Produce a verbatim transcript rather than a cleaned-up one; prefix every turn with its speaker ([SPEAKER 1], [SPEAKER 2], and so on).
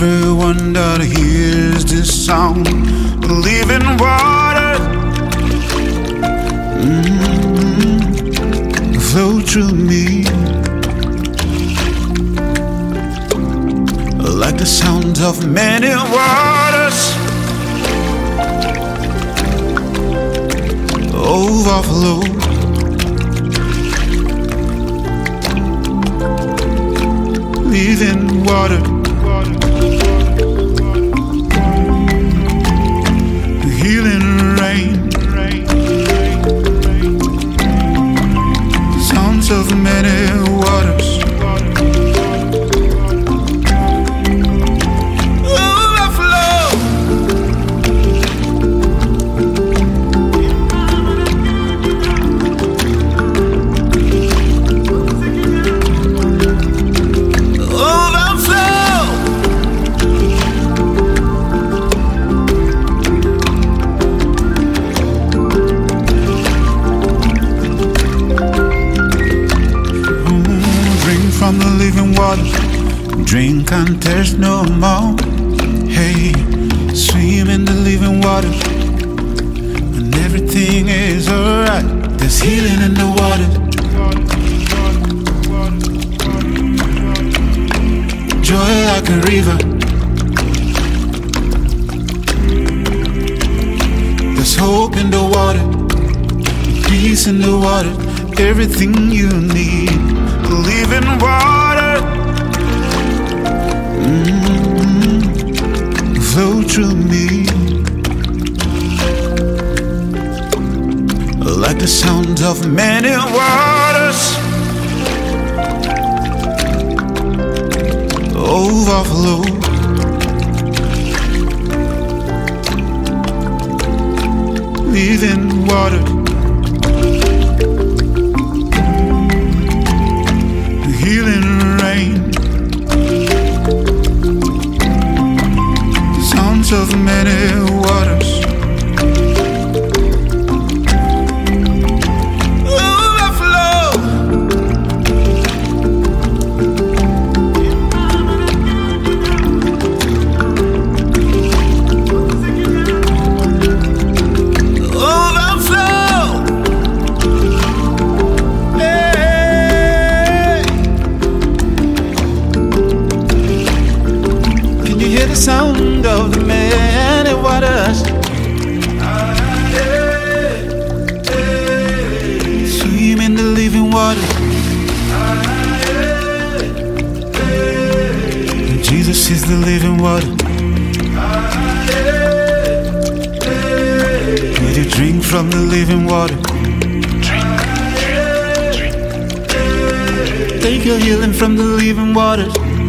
[SPEAKER 1] everyone that hears this sound, living water, mm-hmm, flow through me, like the sounds of many waters, overflow. Living water, healing rain, sounds of many waters, overflow. From the living water, drink and thirst no more. Hey, swim in the living water, and everything is alright. There's healing in the water, joy like a river. There's hope in the water, peace in the water, everything you need. Living water, mm-hmm, flow through me, like the sounds of many waters, overflow. Living water, healing rain, sounds of many waters, overflow. Overflow. Hear the sound of the many waters, swim in the living water. Jesus is the living water. Will you drink from the living water? Take your healing from the living waters.